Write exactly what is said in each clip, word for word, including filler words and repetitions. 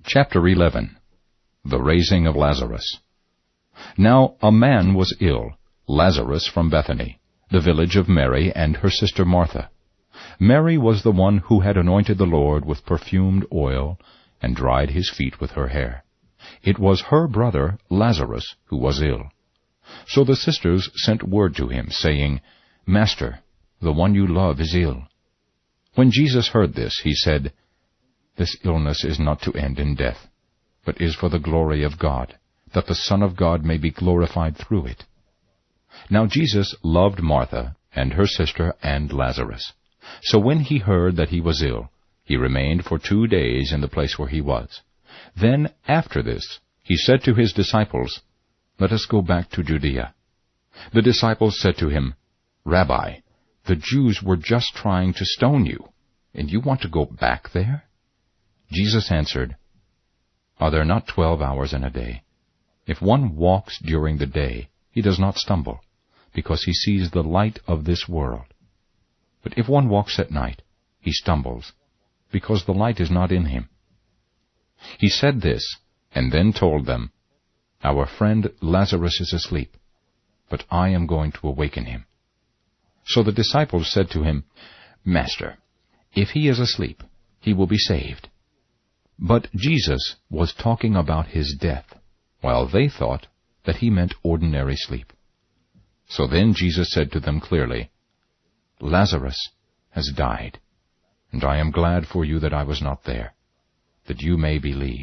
Chapter eleven. The Raising of Lazarus. Now a man was ill, Lazarus from Bethany, the village of Mary and her sister Martha. Mary was the one who had anointed the Lord with perfumed oil and dried his feet with her hair. It was her brother Lazarus who was ill. So the sisters sent word to him, saying, Master, the one you love is ill. When Jesus heard this, he said, This illness is not to end in death, but is for the glory of God, that the Son of God may be glorified through it. Now Jesus loved Martha and her sister and Lazarus. So when he heard that he was ill, he remained for two days in the place where he was. Then after this he said to his disciples, Let us go back to Judea. The disciples said to him, Rabbi, the Jews were just trying to stone you, and you want to go back there? Jesus answered, Are there not twelve hours in a day? If one walks during the day, he does not stumble, because he sees the light of this world. But if one walks at night, he stumbles, because the light is not in him. He said this, and then told them, Our friend Lazarus is asleep, but I am going to awaken him. So the disciples said to him, Master, if he is asleep, he will be saved. But Jesus was talking about his death, while they thought that he meant ordinary sleep. So then Jesus said to them clearly, Lazarus has died, and I am glad for you that I was not there, that you may believe.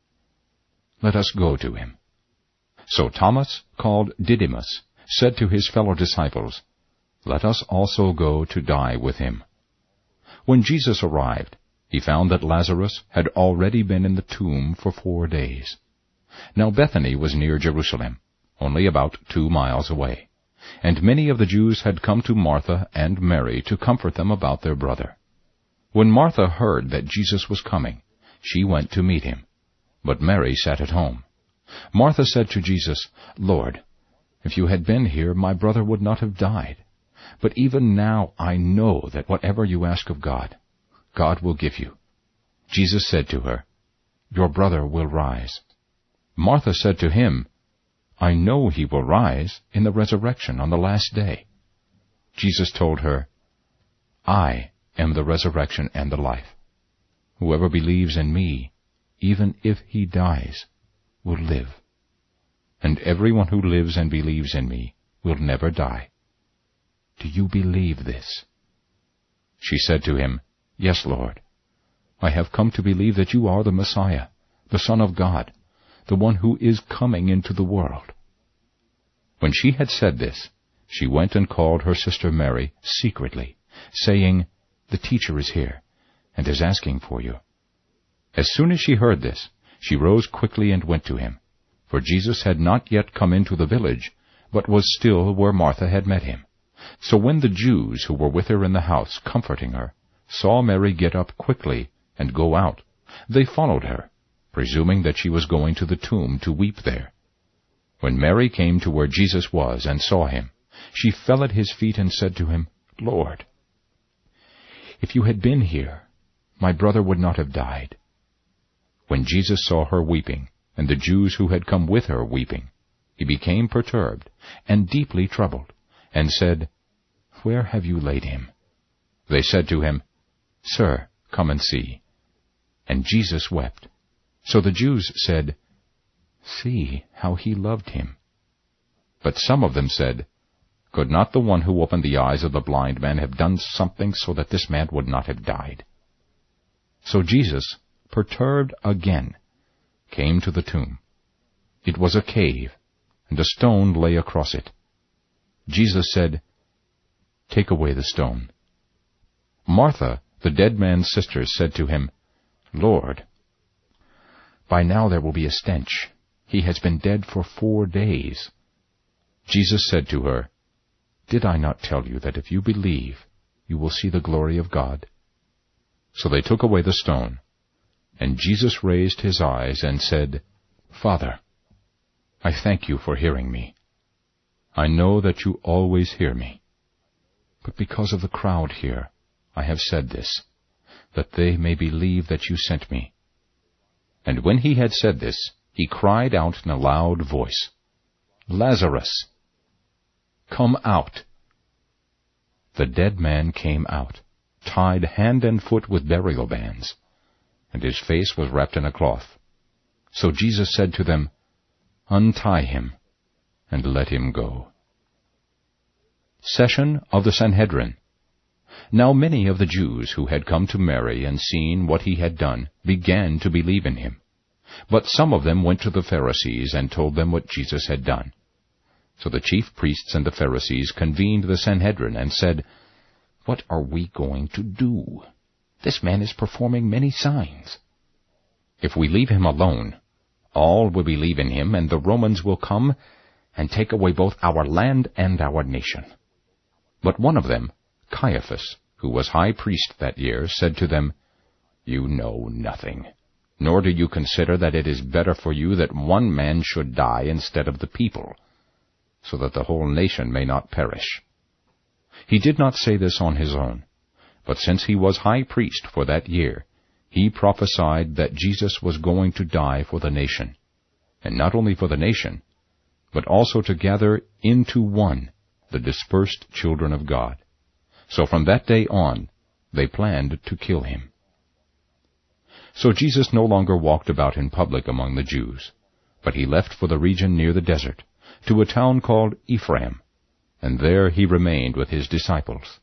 Let us go to him. So Thomas, called Didymus, said to his fellow disciples, Let us also go to die with him. When Jesus arrived, he found that Lazarus had already been in the tomb for four days. Now Bethany was near Jerusalem, only about two miles away, and many of the Jews had come to Martha and Mary to comfort them about their brother. When Martha heard that Jesus was coming, she went to meet him, but Mary sat at home. Martha said to Jesus, Lord, if you had been here, my brother would not have died. But even now I know that whatever you ask of God, God will give you. Jesus said to her, Your brother will rise. Martha said to him, I know he will rise in the resurrection on the last day. Jesus told her, I am the resurrection and the life. Whoever believes in me, even if he dies, will live. And everyone who lives and believes in me will never die. Do you believe this? She said to him, Yes, Lord. I have come to believe that you are the Messiah, the Son of God, the one who is coming into the world. When she had said this, she went and called her sister Mary secretly, saying, The teacher is here, and is asking for you. As soon as she heard this, she rose quickly and went to him, for Jesus had not yet come into the village, but was still where Martha had met him. So when the Jews who were with her in the house, comforting her, saw Mary get up quickly and go out, they followed her, presuming that she was going to the tomb to weep there. When Mary came to where Jesus was and saw him, she fell at his feet and said to him, Lord, if you had been here, my brother would not have died. When Jesus saw her weeping, and the Jews who had come with her weeping, he became perturbed and deeply troubled, and said, Where have you laid him? They said to him, Sir, come and see. And Jesus wept. So the Jews said, See how he loved him. But some of them said, Could not the one who opened the eyes of the blind man have done something so that this man would not have died? So Jesus, perturbed again, came to the tomb. It was a cave, and a stone lay across it. Jesus said, Take away the stone. Martha, the dead man's sister, said to him, Lord, by now there will be a stench. He has been dead for four days. Jesus said to her, Did I not tell you that if you believe, you will see the glory of God? So they took away the stone. And Jesus raised his eyes and said, Father, I thank you for hearing me. I know that you always hear me. But because of the crowd here, I have said this, that they may believe that you sent me. And And when he had said this, he cried out in a loud voice, "Lazarus, come out!" The dead man came out, tied hand and foot with burial bands, and his face was wrapped in a cloth. So Jesus said to them, "Untie him, and let him go." Session of the Sanhedrin. Now many of the Jews who had come to Mary and seen what he had done began to believe in him. But some of them went to the Pharisees and told them what Jesus had done. So the chief priests and the Pharisees convened the Sanhedrin and said, "What are we going to do? This man is performing many signs. If we leave him alone, all will believe in him, and the Romans will come and take away both our land and our nation." But one of them, Caiaphas, who was high priest that year, said to them, "You know nothing, nor do you consider that it is better for you that one man should die instead of the people, so that the whole nation may not perish." He did not say this on his own, but since he was high priest for that year, he prophesied that Jesus was going to die for the nation, and not only for the nation, but also to gather into one the dispersed children of God. So from that day on, they planned to kill him. So Jesus no longer walked about in public among the Jews, but he left for the region near the desert, to a town called Ephraim, and there he remained with his disciples.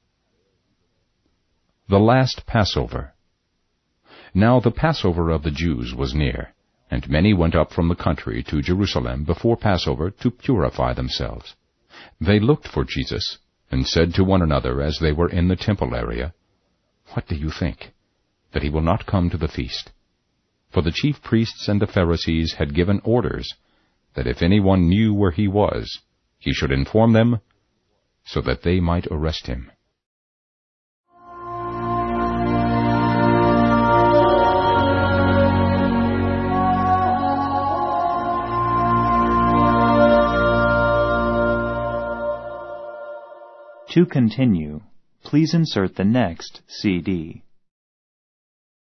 The Last Passover. Now the Passover of the Jews was near, and many went up from the country to Jerusalem before Passover to purify themselves. They looked for Jesus, and said to one another as they were in the temple area, "What do you think? That he will not come to the feast?" For the chief priests and the Pharisees had given orders that if anyone knew where he was, he should inform them, so that they might arrest him. To continue, please insert the next C D.